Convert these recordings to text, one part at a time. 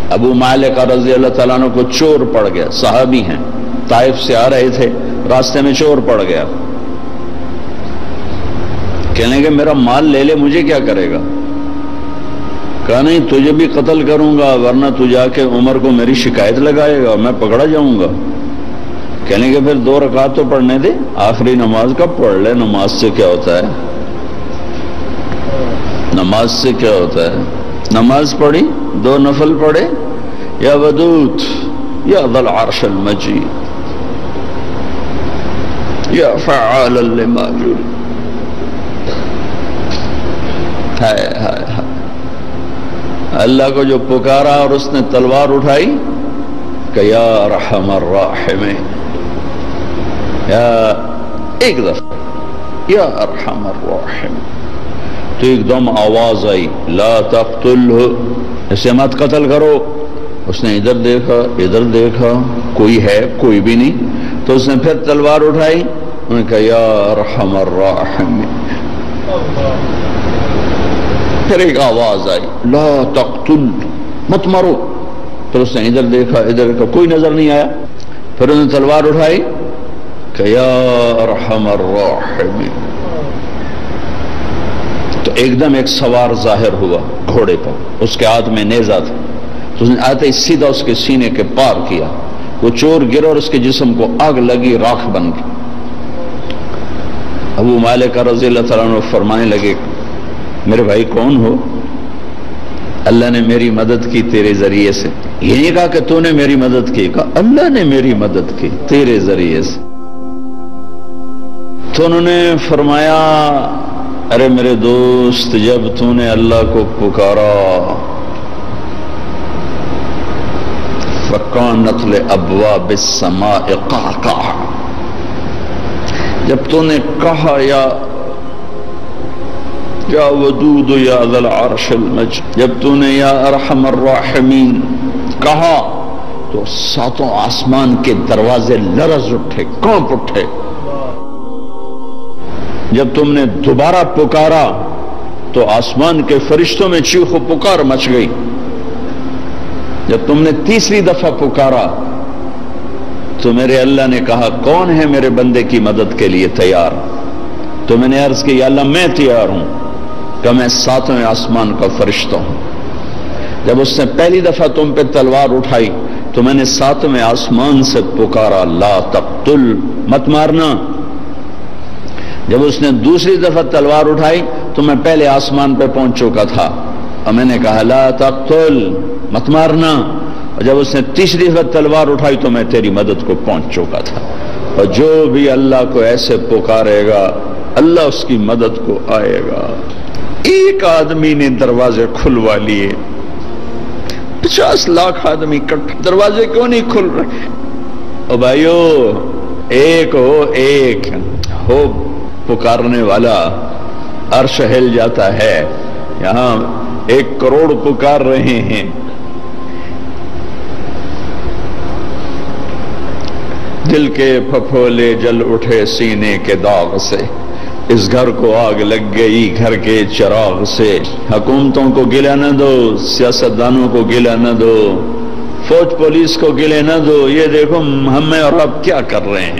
ابو مالک رضی اللہ تعالیٰ عنہ کو چور پڑ گیا، صحابی ہیں، طائف سے آ رہے تھے، راستے میں چور پڑ گیا، کہنے کہ میرا مال لے لے، مجھے کیا کرے گا؟ کہا نہیں، تجھے بھی قتل کروں گا، ورنہ تو جا کے عمر کو میری شکایت لگائے گا، میں پکڑا جاؤں گا۔ کہنے کہ پھر 2 رکعت تو پڑھنے دے، آخری نماز کا پڑھ لے، نماز سے کیا ہوتا ہے؟ نماز سے کیا ہوتا ہے؟ نماز پڑھی، 2 نفل پڑھے، یا ودود یا ذا العرش المجید یا فعالا لما یرید۔ ہائے ہائے ہائے، اللہ کو جو پکارا اور اس نے تلوار اٹھائی کہ یا ارحم الراحمین، یا ایک دفعہ یا ارحم الراحمین، تو ایک دم آواز آئی لا تقتلہ، اسے مت قتل کرو۔ اس نے ادھر دیکھا، کوئی ہے؟ کوئی بھی نہیں۔ تو اس نے پھر تلوار اٹھائی، انہوں نے کہا یا ارحم الراحمین، پھر ایک آواز آئی لا تقتل، مت مارو۔ پھر اس نے ادھر دیکھا، کوئی نظر نہیں آیا۔ پھر انہوں نے تلوار اٹھائی کہ یا ارحم الراحمین، تو ایک دم ایک سوار ظاہر ہوا گھوڑے پر، اس کے ہاتھ میں نیزہ تھا، تو اس نے آتے ہی سیدھا اس کے سینے کے پار کیا، وہ چور گرا اور اس کے جسم کو آگ لگی، راکھ بن گئی۔ ابو مالک رضی اللہ تعالیٰ عنہ فرمانے لگے میرے بھائی کون ہو؟ اللہ نے میری مدد کی تیرے ذریعے سے۔ یہ نہیں کہا کہ تو نے میری مدد کی، کہا اللہ نے میری مدد کی تیرے ذریعے سے۔ تو انہوں نے فرمایا ارے میرے دوست، جب تو نے اللہ کو پکارا فَكَانَتْ لِأَبْوَابِ السَّمَاءِ قَعْقَعًا، جب تو نے کہا یا ودود یا ذا العرش المجید، جب تو نے یا ارحم الراحمین کہا تو 7 آسمان کے دروازے لرز اٹھے، کانپ اٹھے۔ جب تم نے دوبارہ پکارا تو آسمان کے فرشتوں میں چیخ و پکار مچ گئی۔ جب تم نے تیسری دفعہ پکارا تو میرے اللہ نے کہا کون ہے میرے بندے کی مدد کے لیے تیار؟ تو میں نے عرض کی یا اللہ میں تیار ہوں، کہ میں 7ویں آسمان کا فرشتہ ہوں۔ جب اس نے پہلی دفعہ تم پہ تلوار اٹھائی تو میں نے 7ویں آسمان سے پکارا لا تقتل، مت مارنا۔ جب اس نے دوسری دفعہ تلوار اٹھائی تو میں پہلے آسمان پہ پہنچ چکا تھا اور میں نے کہا لا تقتل، مت مارنا۔ اور جب اس نے تیسری دفعہ تلوار اٹھائی تو میں تیری مدد کو پہنچ چکا تھا۔ اور جو بھی اللہ کو ایسے پکارے گا اللہ اس کی مدد کو آئے گا۔ ایک آدمی نے دروازے کھلوا لیے، 50 لاکھ آدمی کٹ، دروازے کیوں نہیں کھل رہے؟ او بھائیو، ایک ہو پکارنے والا، عرش ہل جاتا ہے۔ یہاں 1 کروڑ پکار رہے ہیں، دل کے پھپھولے جل اٹھے سینے کے داغ سے، اس گھر کو آگ لگ گئی گھر کے چراغ سے۔ حکومتوں کو گلہ نہ دو، سیاستدانوں کو گلہ نہ دو، فوج پولیس کو گلہ نہ دو، یہ دیکھو ہمیں اور اب کیا کر رہے ہیں۔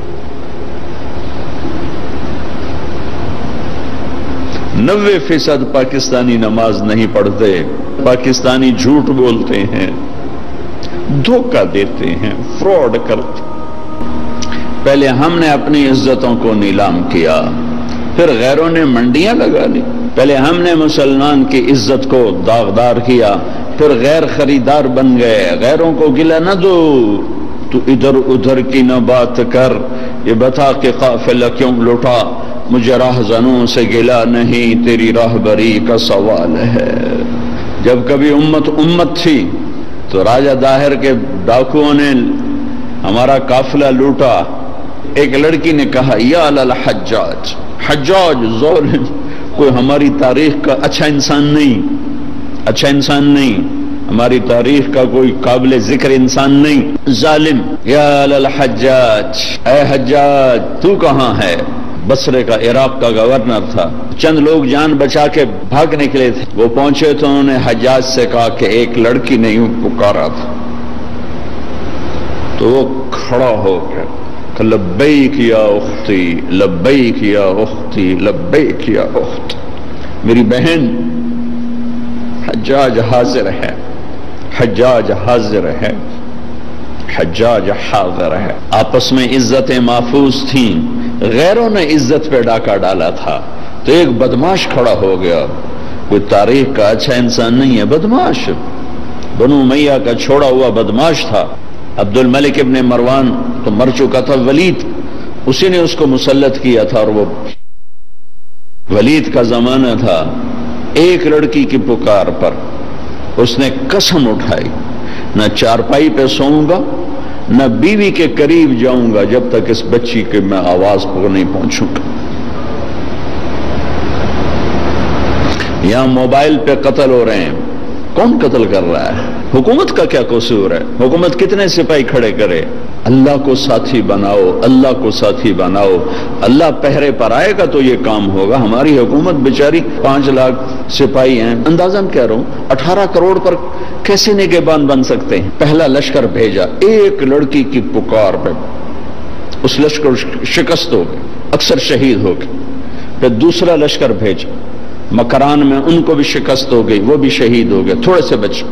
90% پاکستانی نماز نہیں پڑھتے، پاکستانی جھوٹ بولتے ہیں، دھوکہ دیتے ہیں، فراڈ کرتے۔ پہلے ہم نے اپنی عزتوں کو نیلام کیا، پھر غیروں نے منڈیاں لگا لی۔ پہلے ہم نے مسلمان کی عزت کو داغدار کیا، پھر غیر خریدار بن گئے۔ غیروں کو گلہ نہ دو، تو ادھر ادھر کی نہ بات کر، یہ بتا کہ قافلہ کیوں لوٹا، مجھے راہزنوں سے گلہ نہیں، تیری راہبری کا سوال ہے۔ جب کبھی امت تھی تو راجہ داہر کے ڈاکوؤں نے ہمارا قافلہ لوٹا۔ ایک لڑکی نے کہا یا للحجاج، حجاج ظالم، کوئی ہماری تاریخ کا اچھا انسان نہیں، ہماری تاریخ کا کوئی قابل ذکر انسان نہیں، ظالم۔ یا للحجاج، اے حجاج تو کہاں ہے؟ بصرے کا، عراق کا گورنر تھا. چند لوگ جان بچا کے بھاگ نکلے تھے. وہ پہنچے تو انہوں نے حجاج سے کہا کہ ایک لڑکی نے یوں پکارا تھا. تو وہ کھڑا ہو گیا کہ لبیک یا اختی، لبیک یا اختی، لبیک یا اخت. میری بہن حجاج حاضر ہے، حجاج حاضر ہے، حجاج حاضر ہے. آپس میں عزتیں محفوظ تھیں، غیروں نے عزت پہ ڈاکہ ڈالا تھا. تو ایک بدماش کھڑا ہو گیا، کوئی تاریخ کا اچھا انسان نہیں ہے، بدماش، بنو امیہ کا چھوڑا ہوا بدماش تھا. عبد الملک ابن مروان تو مر چکا تھا، ولید اسی نے اس کو مسلط کیا تھا. اور وہ ولید کا زمانہ تھا. ایک لڑکی کی پکار پر اس نے قسم اٹھائی، نہ چارپائی پہ سوؤں گا، نہ بیوی کے قریب جاؤں گا جب تک اس بچی کے میں آواز پر نہیں پہنچوں گا. یہاں موبائل پہ قتل ہو رہے ہیں، کون قتل کر رہا ہے؟ حکومت کا کیا قصور ہے؟ حکومت کتنے سپاہی کھڑے کرے؟ اللہ کو ساتھی بناؤ، اللہ کو ساتھی بناؤ. اللہ پہرے پر آئے گا تو یہ کام ہوگا. ہماری حکومت بیچاری 5 لاکھ سپاہی ہیں، اندازاً کہہ رہا ہوں 18 کروڑ پر کیسے نگہبان بن سکتے ہیں؟ پہلا لشکر بھیجا، ایک لڑکی کی پکار پہ اس لشکر شکست ہو گئے، اکثر شہید ہو گئے. پھر دوسرا لشکر بھیجا، مکران میں ان کو بھی شکست ہو گئی، وہ بھی شہید ہو گئے، تھوڑے سے بچے.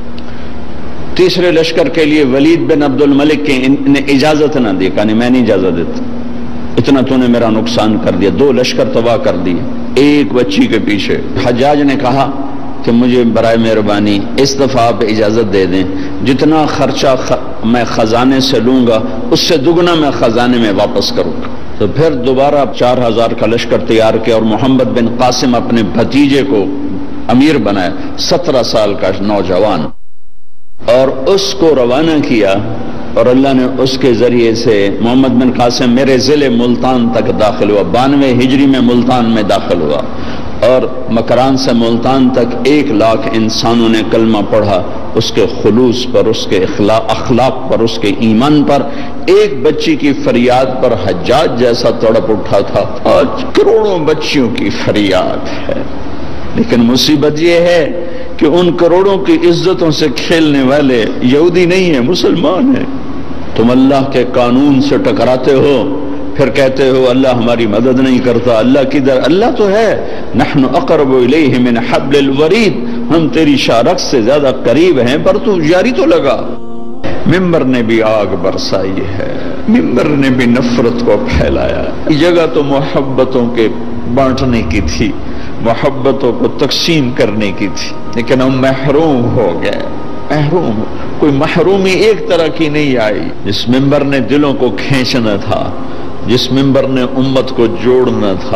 تیسرے لشکر کے لیے ولید بن عبد الملک کے نے اجازت نہ دی، کہا نہیں میں نہیں اجازت دیتا، اتنا تو نے میرا نقصان کر دیا. 2 لشکر تباہ کر دیے ایک بچی کے پیچھے. حجاج نے کہا کہ مجھے برائے مہربانی اس دفعہ آپ اجازت دے دیں، جتنا خرچہ میں خزانے سے لوں گا اس سے دگنا میں خزانے میں واپس کروں گا. تو پھر دوبارہ 4000 کا لشکر تیار کیا اور محمد بن قاسم اپنے بھتیجے کو امیر بنایا، 17 سال کا نوجوان، اور اس کو روانہ کیا. اور اللہ نے اس کے ذریعے سے محمد بن قاسم میرے ضلع ملتان تک داخل ہوا. 92 ہجری میں ملتان میں داخل ہوا اور مکران سے ملتان تک 1 لاکھ انسانوں نے کلمہ پڑھا. اس کے خلوص پر، اس کے اخلاق پر، اس کے ایمان پر. ایک بچی کی فریاد پر حجاج جیسا تڑپ اٹھا تھا. آج کروڑوں بچیوں کی فریاد ہے. لیکن مصیبت یہ ہے کہ ان کروڑوں کی عزتوں سے کھیلنے والے یہودی نہیں ہیں، مسلمان ہیں. تم اللہ کے قانون سے ٹکراتے ہو، پھر کہتے ہو اللہ ہماری مدد نہیں کرتا. اللہ کدھر؟ اللہ تو ہے. نحن اقرب الیہ من حبل الورید، ہم تیری شارک سے زیادہ قریب ہیں، پر تو جاری تو لگا. ممبر نے بھی آگ برسائی ہے، ممبر نے بھی نفرت کو پھیلایا. یہ جگہ تو محبتوں کے بانٹنے کی تھی، محبتوں کو تقسیم کرنے کی تھی، لیکن ہم محروم ہو گئے. محروم، کوئی محرومی ایک طرح کی نہیں آئی. جس ممبر نے دلوں کو کھینچنا تھا، جس ممبر نے امت کو جوڑنا تھا،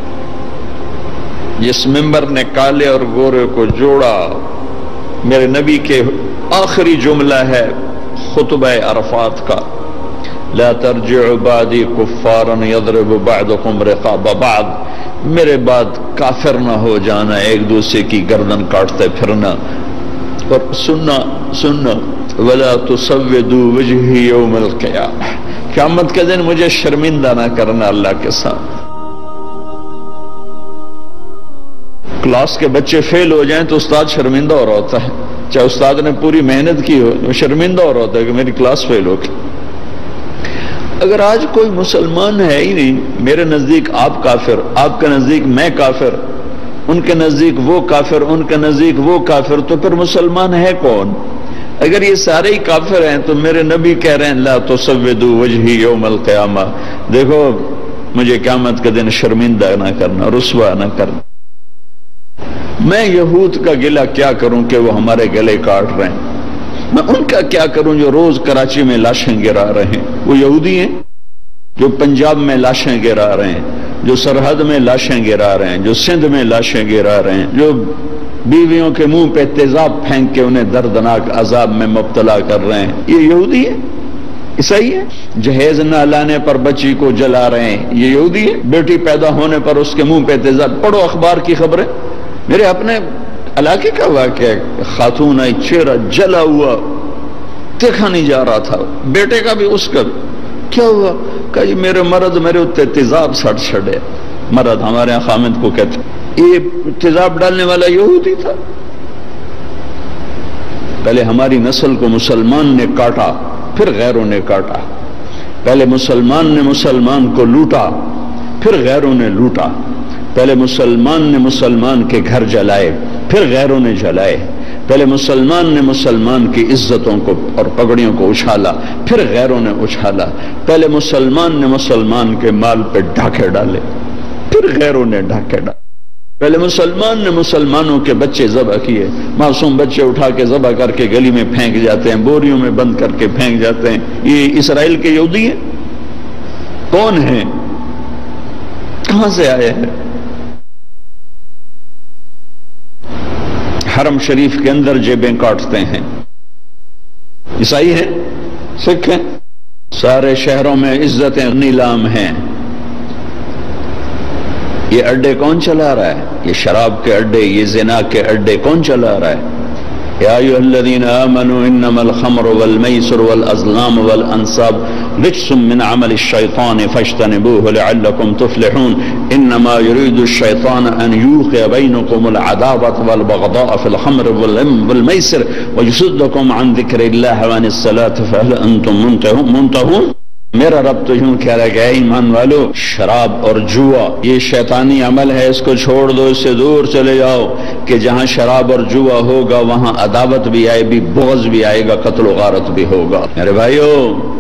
جس ممبر نے کالے اور گورے کو جوڑا. میرے نبی کے آخری جملہ ہے خطبہ عرفات کا، لا ترجعوا بعدی کفارا یضرب بعضکم رقاب بعض. میرے بعد کافر نہ ہو جانا، ایک دوسرے کی گردن کاٹتے پھرنا. اور سننا ولا تسودوا وجہی یوم القیامہ، قیامت کے دن مجھے شرمندہ نہ کرنا اللہ کے ساتھ. کلاس کے بچے فیل ہو جائیں تو استاد شرمندہ ہو رہا ہوتا ہے، چاہے استاد نے پوری محنت کی ہو، وہ شرمندہ ہو رہا ہوتا ہے کہ میری کلاس فیل ہو گئی. اگر آج کوئی مسلمان ہے ہی نہیں، میرے نزدیک آپ کافر، آپ کے نزدیک میں کافر، ان کے نزدیک وہ کافر، ان کے نزدیک وہ کافر، تو پھر مسلمان ہے کون؟ اگر یہ سارے ہی کافر ہیں تو میرے نبی کہہ رہے ہیں لا تسودوا وجہی یوم القیامہ، دیکھو مجھے قیامت کے دن شرمندہ نہ کرنا، رسوا نہ کرنا. میں یہود کا گلہ کیا کروں کہ وہ ہمارے گلے کاٹ رہے ہیں، میں ان کا کیا کروں جو روز کراچی میں لاشیں گرا رہے ہیں. وہ یہودی ہیں جو پنجاب میں لاشیں گرا رہے ہیں، جو سرحد میں لاشیں گرا رہے ہیں، جو سندھ میں لاشیں گرا رہے ہیں، جو بیویوں کے منہ پہ تیزاب پھینک کے انہیں دردناک عذاب میں مبتلا کر رہے ہیں. یہ یہودی ہے؟ عیسائی ہے؟ جہیز نہ لانے پر بچی کو جلا رہے ہیں، یہ یہودی ہے؟ بیٹی پیدا ہونے پر اس کے منہ پہ تیزاب. پڑھو اخبار کی خبریں. میرے اپنے علاقے کا واقعہ، خاتون آئی، چہرہ جلا ہوا، دیکھا نہیں جا رہا تھا، بیٹے کا بھی اس کا بھی. کیا ہوا؟ کہ یہ میرے مرد میرے اتنے تیزاب سڑ چھڑے. مرد ہمارے یہاں خامد کو کہتے ہیں. یہ تیزاب ڈالنے والا یہودی تھا. پہلے ہماری نسل کو مسلمان نے کاٹا پھر غیروں نے کاٹا. پہلے مسلمان نے مسلمان کو لوٹا پھر غیروں نے لوٹا. پہلے مسلمان نے مسلمان کے گھر جلائے پھر غیروں نے جلائے. پہلے مسلمان نے مسلمان کی عزتوں کو اور پگڑیوں کو اچھالا پھر غیروں نے اچھالا. پہلے مسلمان نے مسلمان کے مال پہ ڈاکے ڈالے پھر غیروں نے ڈاکے ڈالے. پہلے مسلمان نے مسلمانوں کے بچے ذبح کیے. معصوم بچے اٹھا کے ذبح کر کے گلی میں پھینک جاتے ہیں, بوریوں میں بند کر کے پھینک جاتے ہیں. یہ اسرائیل کے یہودی ہیں؟ کون ہیں؟ کہاں سے آئے ہیں؟ حرم شریف کے اندر جیبیں کاٹتے ہیں. عیسائی ہیں, سکھ ہیں. سارے شہروں میں عزتیں نیلام ہیں. یہ اڈے کون چلا رہا ہے؟ یہ شراب کے اڈے, یہ زنا کے اڈے کون چلا رہا ہے؟ یا ایھا الذین آمنوا انما الخمر والمیسر والازلام والانصاب رجس من عمل الشیطان فاجتنبوه لعلکم تفلحون. انما يريد الشیطان ان یوقع بینکم العداوة والبغضاء في الخمر والمیسر ویصدکم عن ذکر اللہ وعن الصلاة فهل انتم منتهون. میرا رب تو یوں کہہ رہا ہے کہ اے ایمان والو, شراب اور جوا یہ شیطانی عمل ہے, اس کو چھوڑ دو, اس سے دور چلے جاؤ. کہ جہاں شراب اور جوا ہوگا وہاں عداوت بھی آئے گی, بغض بھی آئے گا, قتل و غارت بھی ہوگا. میرے بھائیو,